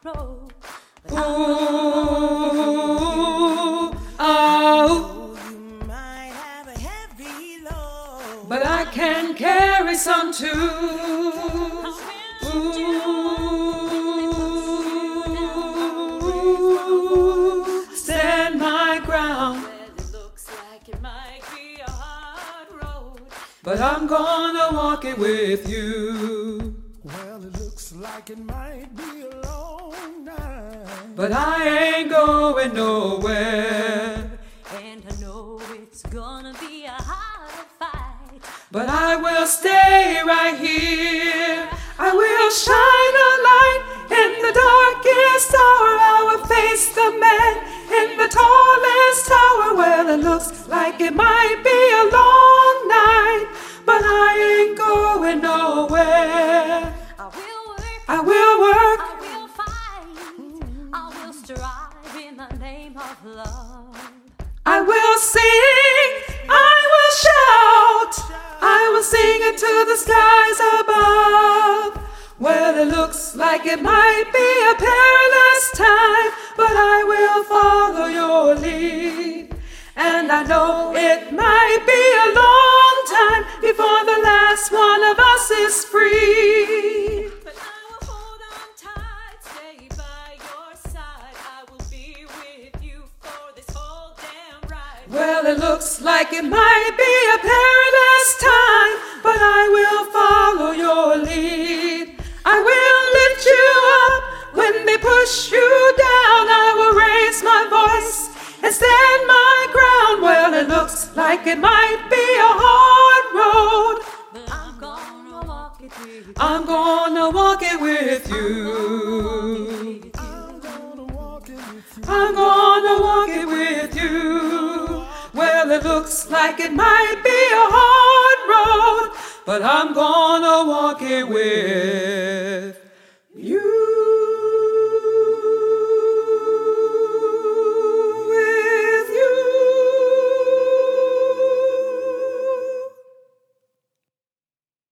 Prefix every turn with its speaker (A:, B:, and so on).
A: road.
B: Ooh, oh,
A: You might have a heavy load,
B: but I can carry some too. Ooh, stand my ground,
A: well, it looks like it might be a hard road.
B: but I'm gonna walk it with you.
C: Well, it looks like it might be a long night,
B: But I ain't going nowhere.
A: And I know it's gonna be a hard fight.
B: But I will stay right here. I will shine a light in the darkest hour. I will face the man in the tallest tower. Well, it looks like it might be a long night, but I ain't going nowhere.
A: I will work,
B: I will work,
A: I will fight, I will strive in the name of love.
B: I will sing, I will shout, I will sing it to the skies above. Well, it looks like it might be a perilous time, but I will follow your lead. And I know it might be a long time before the last one of us is free.
A: But I will hold on tight, stay by your side. I will be with you for this whole damn ride.
B: Well, it looks like it might be a perilous time, but I will follow your lead. I will lift you up when they push you down. I will raise my voice and stand my ground. Well, it looks like it might be a hard road.
A: But I'm gonna walk it with you.
B: I'm gonna walk it with you.
C: I'm gonna walk it with you.
B: I'm gonna walk it with you. Well, it looks like it might be a hard road, but I'm gonna walk it with you.